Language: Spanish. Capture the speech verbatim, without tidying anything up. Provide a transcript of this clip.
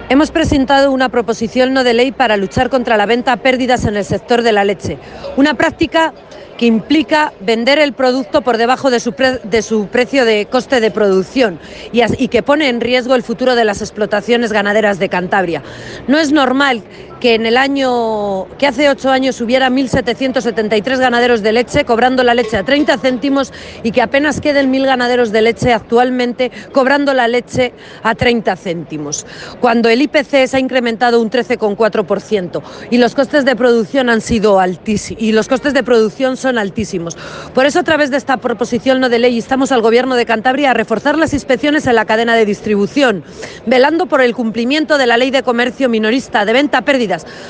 Hemos presentado una proposición no de ley para luchar contra la venta a pérdidas en el sector de la leche, una práctica que implica vender el producto por debajo de su, pre de su precio de coste de producción y, y que pone en riesgo el futuro de las explotaciones ganaderas de Cantabria. No es normal que en el año que hace ocho años hubiera mil setecientos setenta y tres ganaderos de leche cobrando la leche a treinta céntimos y que apenas queden mil ganaderos de leche actualmente cobrando la leche a treinta céntimos, cuando el I P C se ha incrementado un trece coma cuatro por ciento y los costes de producción han sido altísimos y los costes de producción son altísimos. Por eso, a través de esta proposición no de ley, instamos al Gobierno de Cantabria a reforzar las inspecciones en la cadena de distribución, velando por el cumplimiento de la Ley de Comercio Minorista de venta a pérdidas,